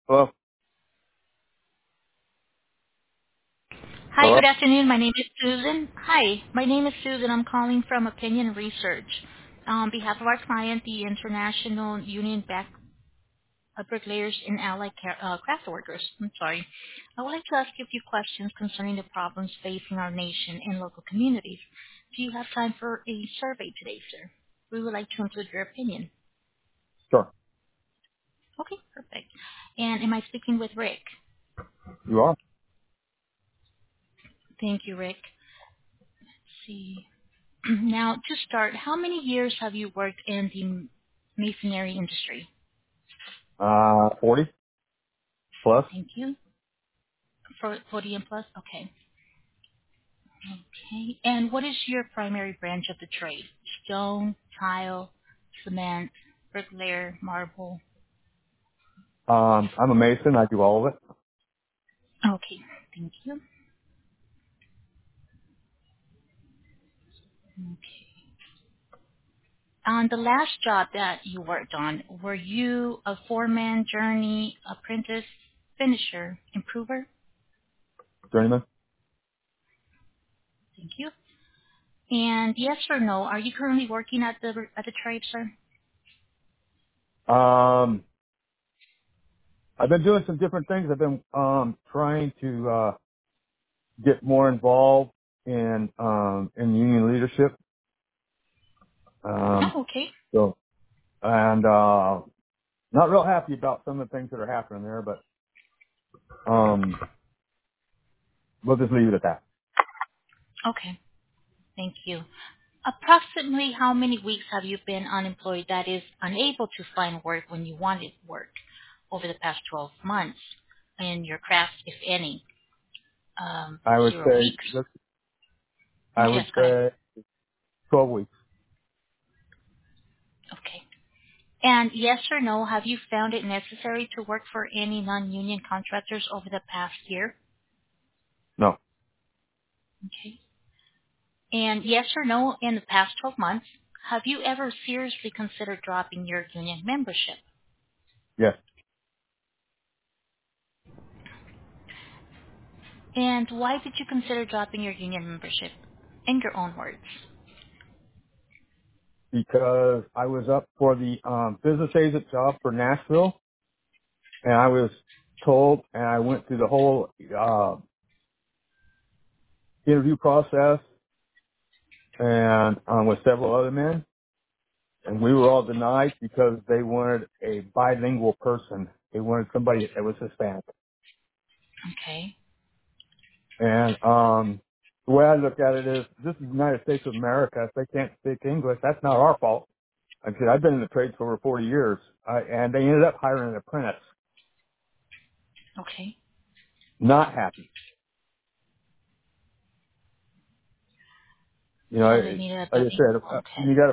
Hello? Hi, Hello? good afternoon. My name is Susan. Hi, my name is Susan. I'm calling from Opinion Research. On behalf of our client, the International Union Back Bricklayers and Allied Craft Workers. I'm sorry. I would like to ask you a few questions concerning the problems facing our nation and local communities. Do you have time for a survey today, sir? We would like to include your opinion. Sure. Okay, perfect. And am I speaking with Rick? You are? Thank you, Rick. Let's see. Now, to start, how many years have you worked in the masonry industry? 40 plus. Thank you. For 40 and plus? Okay. Okay. And what is your primary branch of the trade? Stone, tile, cement, bricklayer, marble? I'm a mason. I do all of it. Okay. Thank you. Okay. On the last job that you worked on, were you a foreman, journey, apprentice, finisher, improver? Journeyman. Thank you. And yes or no, are you currently working at the trade, sir? Um, I've been doing some different things. I've been, trying to, get more involved in union leadership. Oh, okay. So, and, not real happy about some of the things that are happening there, but, we'll just leave it at that. Okay. Thank you. Approximately how many weeks have you been unemployed, that is, unable to find work when you wanted work over the past 12 months in your craft, if any? I would 0 say, weeks. I would Yes, go ahead. say 12 weeks. Okay. And yes or no, have you found it necessary to work for any non-union contractors over the past year? No. Okay. And yes or no, in the past 12 months, have you ever seriously considered dropping your union membership? Yes. And why did you consider dropping your union membership? In your own words. Because I was up for the, business agent job for Nashville, and I was told, and I went through the whole interview process, and with several other men, and we were all denied because they wanted a bilingual person. They wanted somebody that was Hispanic. Okay. And the way I look at it is, this is the United States of America. If they can't speak English, that's not our fault. Like I said, I've been in the trade for over 40 years, and they ended up hiring an apprentice. Okay. Not happy. You know, So they needed a like I building. said, Okay. you got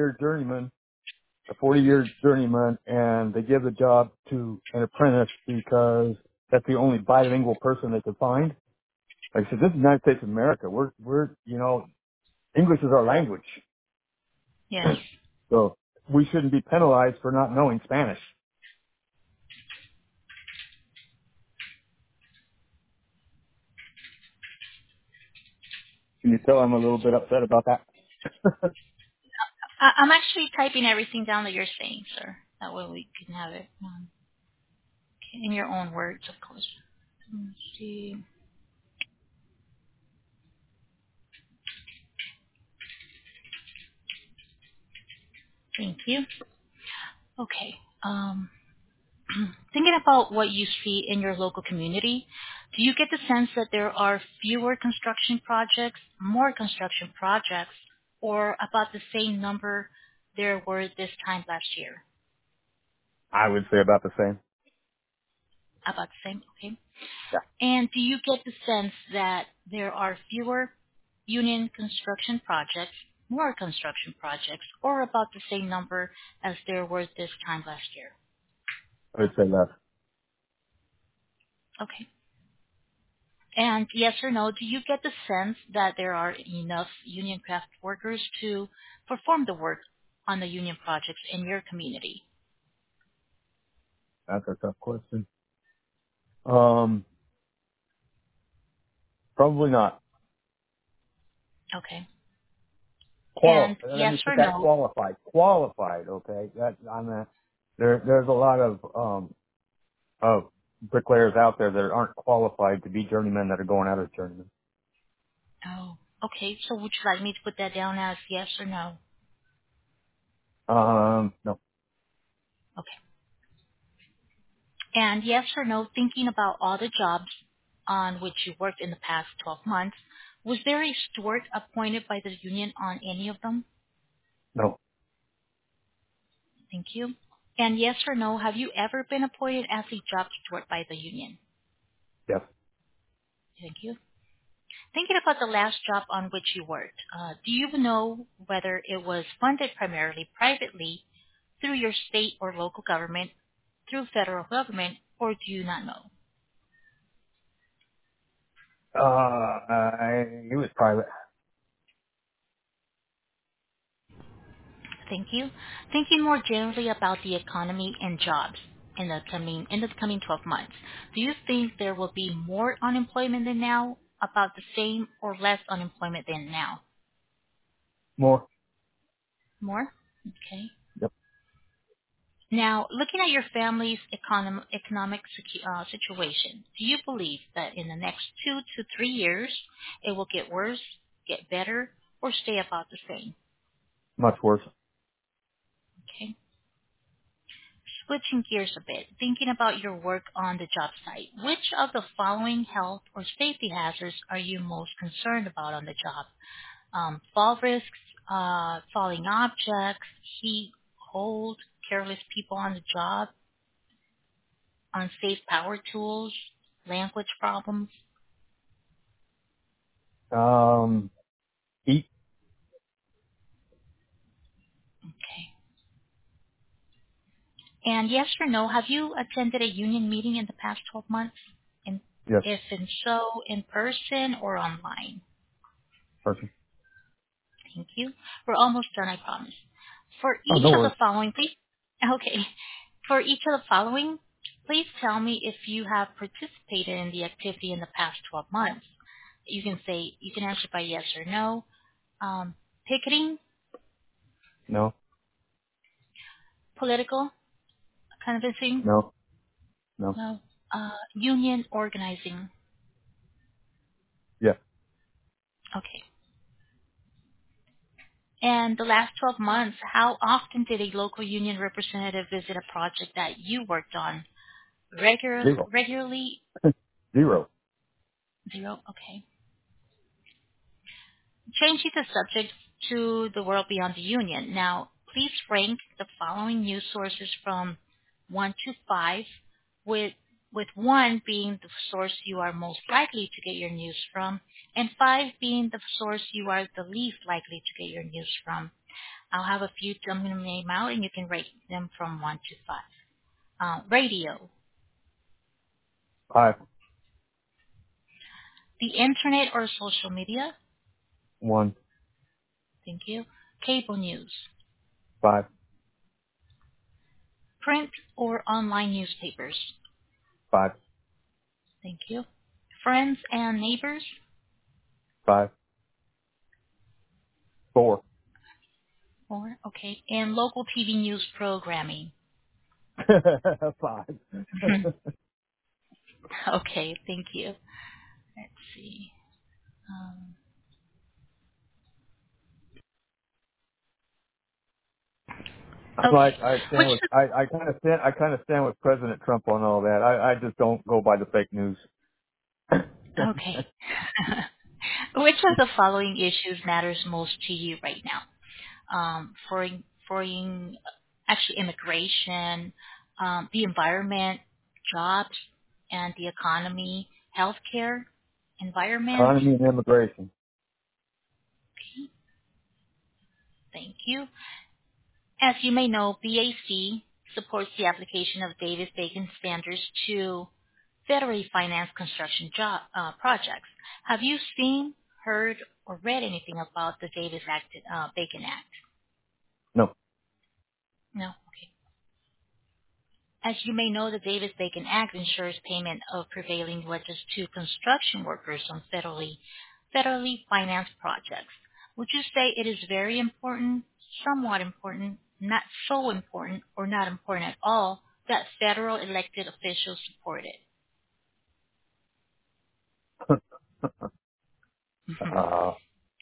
a 40-year journeyman, and they give the job to an apprentice because that's the only bilingual person they could find. Like I said, this is the United States of America. English is our language. Yes. So we shouldn't be penalized for not knowing Spanish. Can you tell I'm a little bit upset about that? I'm actually typing everything down that you're saying, sir. That way we can have it okay, in your own words, of course. Let's see. Thank you. Okay. Thinking about what you see in your local community, do you get the sense that there are fewer construction projects, more construction projects, or about the same number there were this time last year? I would say about the same. About the same, okay. Yeah. And do you get the sense that there are fewer union construction projects, more construction projects, or about the same number as there were this time last year? I would say less. Okay. And yes or no, do you get the sense that there are enough union craft workers to perform the work on the union projects in your community? That's a tough question. Um, probably not. Okay. Qual. And Let yes me put or that no? qualified. Qualified. Okay. That I'm a, there's a lot of bricklayers out there that aren't qualified to be journeymen that are going out as journeymen. Oh, okay. So would you like me to put that down as yes or no? No. Okay. And yes or no, thinking about all the jobs on which you worked in the past 12 months, was there a steward appointed by the union on any of them? No. Thank you. And yes or no, have you ever been appointed as a job steward by the union? Yes. Thank you. Thinking about the last job on which you worked, do you know whether it was funded primarily privately through your state or local government, through federal government, or do you not know? He was private. Thank you. Thinking more generally about the economy and jobs in the coming 12 months, do you think there will be more unemployment than now, about the same, or less unemployment than now? More. More? Okay. Yep. Now, looking at your family's economic situation, do you believe that in the next 2 to 3 years it will get worse, get better, or stay about the same? Much worse. Okay. Switching gears a bit, thinking about your work on the job site, which of the following health or safety hazards are you most concerned about on the job? Fall risks, falling objects, heat, cold, careless people on the job, unsafe power tools, language problems. Eat. Okay. And yes or no, have you attended a union meeting in the past 12 months? And Yes. if and so, in person or online? Person. Thank you. We're almost done, I promise. For Oh, each no of the worries. following, please. Okay. For each of the following, please tell me if you have participated in the activity in the past 12 months. You can answer by yes or no. Picketing, No. political, canvassing, No. No. no. Union organizing. Yes. Okay. And the last 12 months, how often did a local union representative visit a project that you worked on? Zero. Regularly? Zero. Zero? Okay. Changing the subject to the world beyond the union. Now, please rank the following news sources from 1 to 5, with 1 being the source you are most likely to get your news from, and 5 being the source you are the least likely to get your news from. I'll have a few I'm going to name out, and you can rate them from 1 to 5. Radio, 5. the internet or social media. 1. Thank you. Cable news, 5. print or online newspapers. 5. Thank you. Friends and neighbors. 5. 4. 4. Okay. And local TV news programming. 5. Okay. Thank you. Let's see. Um, I'm like okay. Which I kind of stand with President Trump on all that. I just don't go by the fake news. okay. Which of the following issues matters most to you right now? Foreign, actually immigration, the environment, jobs, and the economy, healthcare, environment. Economy and immigration. Thank you. As you may know, BAC supports the application of Davis-Bacon standards to federally financed construction projects. Have you seen, heard, or read anything about the Bacon Act? No. No. Okay. As you may know, the Davis-Bacon Act ensures payment of prevailing wages to construction workers on federally financed projects. Would you say it is very important, somewhat important, not so important, or not important at all that federal elected officials support it? Uh,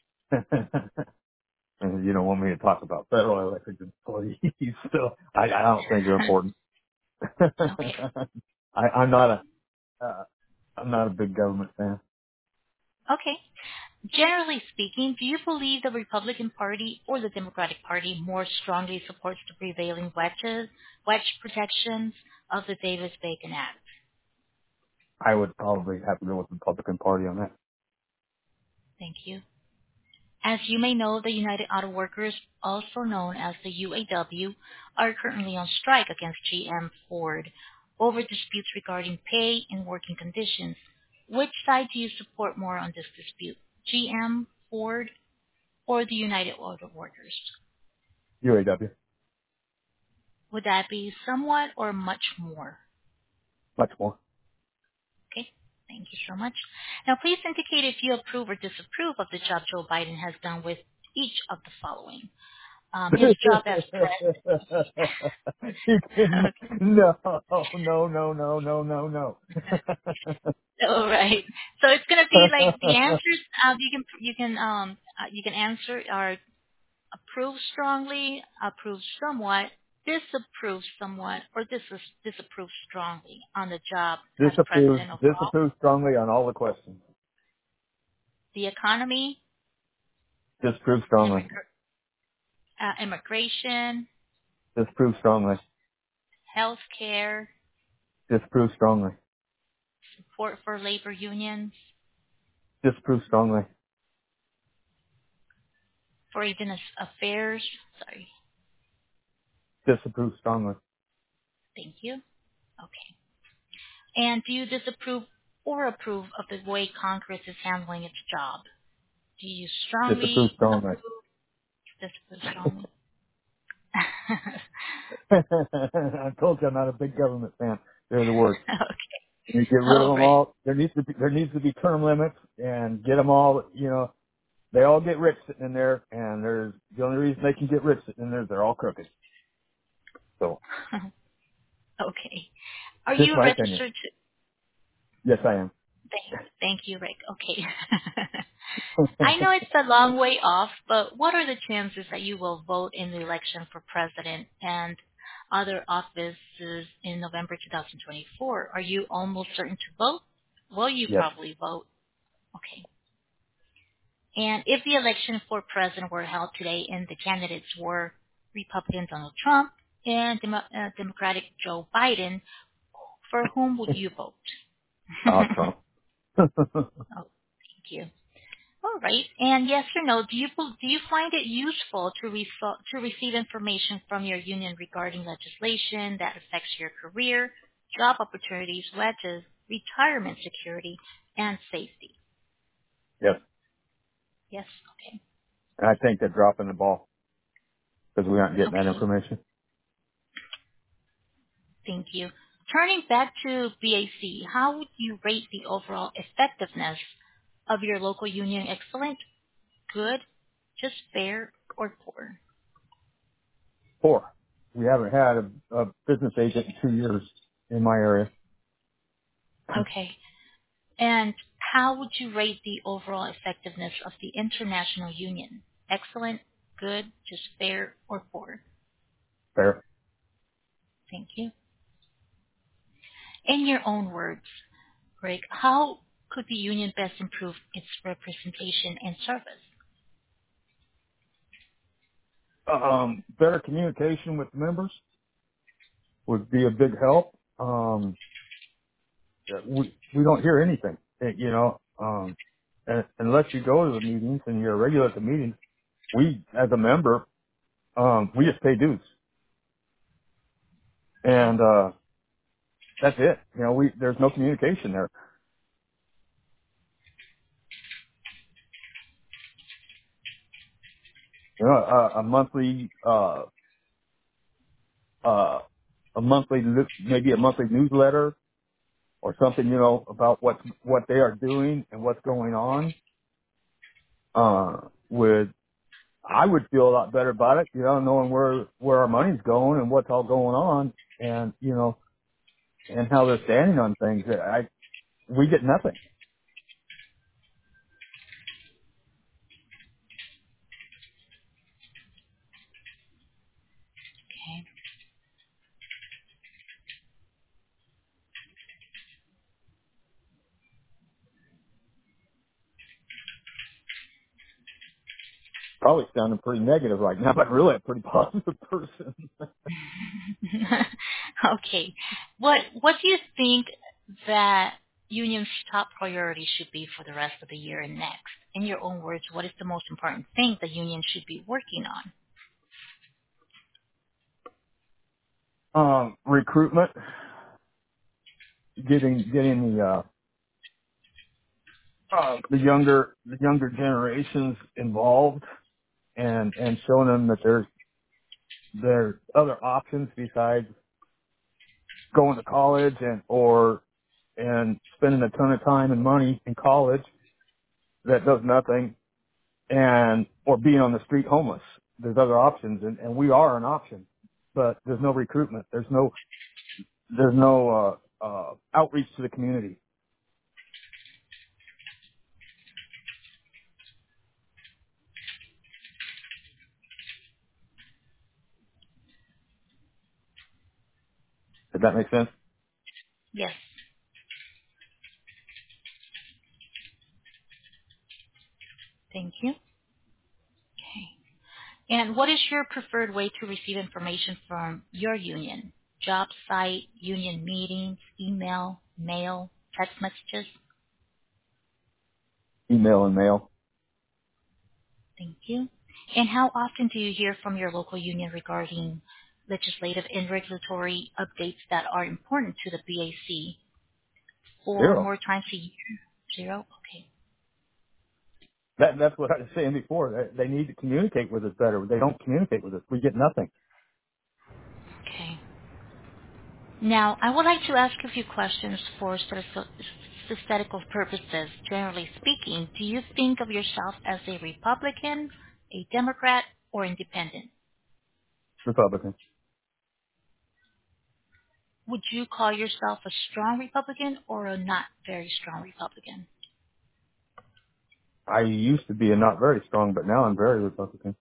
and you don't want me to talk about federal elected employees, so I don't think they're important. Okay. I'm not I'm not a big government fan. Okay. Generally speaking, do you believe the Republican Party or the Democratic Party more strongly supports the prevailing wedge protections of the Davis-Bacon Act? I would probably have to go with the Republican Party on that. Thank you. As you may know, the United Auto Workers, also known as the UAW, are currently on strike against GM Ford over disputes regarding pay and working conditions. Which side do you support more on this dispute, GM, Ford, or the United Auto Workers? UAW, Would that be somewhat or much more? much more. Okay. Thank you so much. Now, please indicate if you approve or disapprove of the job Joe Biden has done with each of the following. His job as president. You can, no, no, no, no, no, no, no. All right. So it's gonna be like the answers. You can answer are approve strongly, approve somewhat, disapprove somewhat, or disapprove strongly on the job as president overall. Disapprove strongly on all the questions. The economy, Disapprove strongly. immigration, Disapprove strongly. health care, Disapprove strongly. support for labor unions, Disapprove strongly. foreign affairs. Sorry. Disapprove strongly. Thank you. Okay. And do you disapprove or approve of the way Congress is handling its job? Do you Disapprove strongly strongly. approve, disapprove strongly? I told you I'm not a big government fan. They're the worst. Okay. You get rid of All them right. all. There needs to be term limits and get them all. You know, they all get rich sitting in there, and there's the only reason they can get rich sitting in there is they're all crooked. So, Okay. Are just you my opinion. registered to? Yes, I am. Thank you, Rick. Okay. I know it's a long way off, but what are the chances that you will vote in the election for president and other offices in November 2024? Are you almost certain to vote? Will you Yes, probably vote? Okay. And if the election for president were held today and the candidates were Republican Donald Trump and Democratic Joe Biden, for whom would you vote? Trump. Oh, thank you. All right. And yes or no, do you find it useful to receive information from your union regarding legislation that affects your career, job opportunities, wages, retirement security, and safety? Yes, Yes. Okay. and I think they're dropping the ball because we aren't getting that Okay. information. Thank you. Turning back to BAC, how would you rate the overall effectiveness of your local union? Excellent, good, just fair, or poor? Four. We haven't had a business agent in 2 years in my area. Okay. And how would you rate the overall effectiveness of the international union? Excellent, good, just fair, or poor? Fair. Thank you. In your own words, Greg, how could the union best improve its representation and service? Better communication with members would be a big help. We don't hear anything, unless you go to the meetings and you're regular at the meetings. We, as a member, we just pay dues, Okay. and that's it. There's no communication there. A monthly maybe a monthly newsletter or something, about what they are doing and what's going on, I would feel a lot better about it, knowing where our money's going and what's all going on and, and how they're standing on things. We get nothing. Okay. Probably sounding pretty negative right now, but really a pretty positive person. Okay. What do you think that union's top priority should be for the rest of the year and next? In your own words, what is the most important thing the union should be working on? Recruitment, getting the younger generations involved and showing them that there's other options besides going to college and spending a ton of time and money in college that does nothing or being on the street homeless. There's other options and we are an option, but there's no recruitment. There's no outreach to the community. Does that make sense? Yes. Thank you. Okay. And what is your preferred way to receive information from your union? Job site, union meetings, email, mail, text messages? Email and mail. Thank you. And how often do you hear from your local union regarding legislative and regulatory updates that are important to the BAC? Or Zero. more times a year? Zero? Okay. That's what I was saying before. They need to communicate with us better. They don't communicate with us. We get nothing. Okay. Now, I would like to ask a few questions for statistical purposes. Generally speaking, do you think of yourself as a Republican, a Democrat, or independent? Republican. Would you call yourself a strong Republican or a not very strong Republican? I used to be a not very strong, but now I'm very Republican.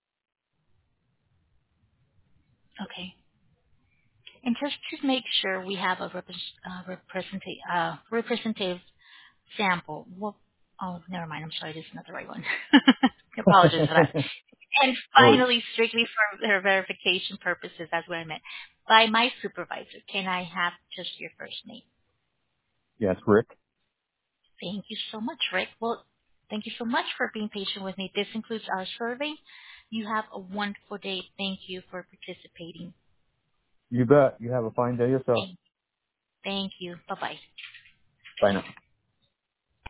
Okay. And just to make sure we have a representative sample, well, oh, never mind. I'm sorry. This is not the right one. I apologize for that. And Really? finally, strictly for their verification purposes, that's what I meant. By my supervisor, can I have just your first name? Yes, Rick. Thank you so much, Rick. Well, thank you so much for being patient with me. This concludes our survey. You have a wonderful day. Thank you for participating. You bet. You have a fine day yourself. Thank you. Bye-bye. Bye now.